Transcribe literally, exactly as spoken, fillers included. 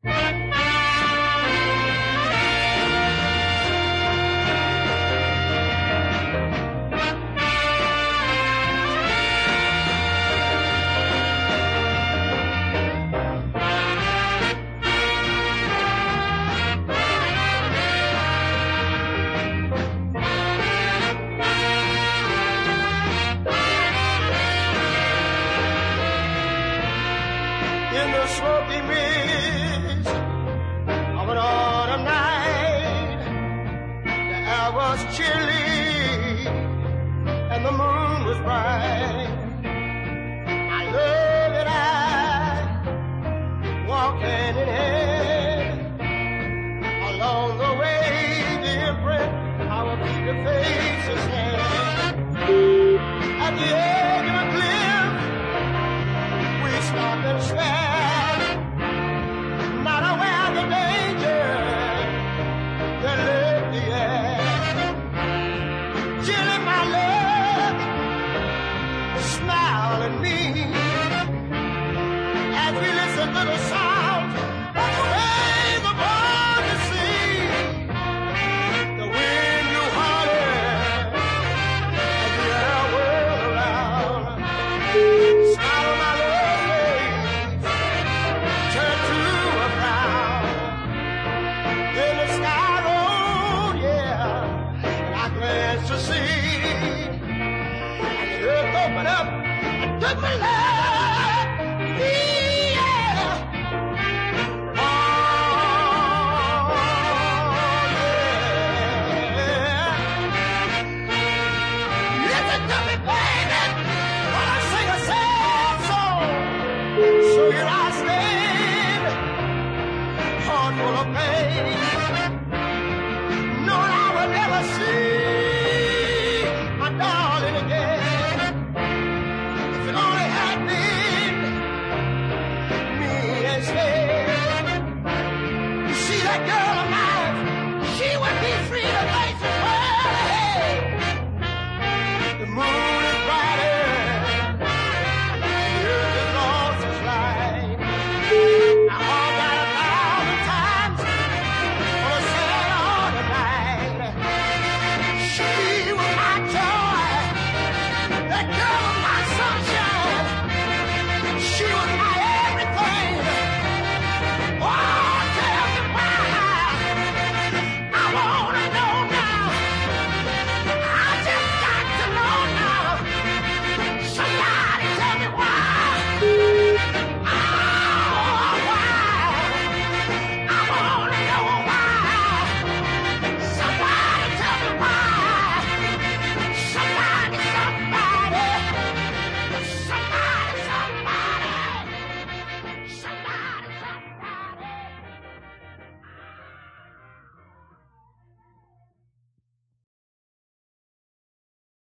In the smoky mist of an autumn night, the air was chilly and the moon was bright. I love that I walk hand in hand along the way, dear friend. I will keep your faces hand. At the edge of a cliff, we stop and stand, not aware of the danger that led the air. Chilling my love, smile at me as we listen to the song.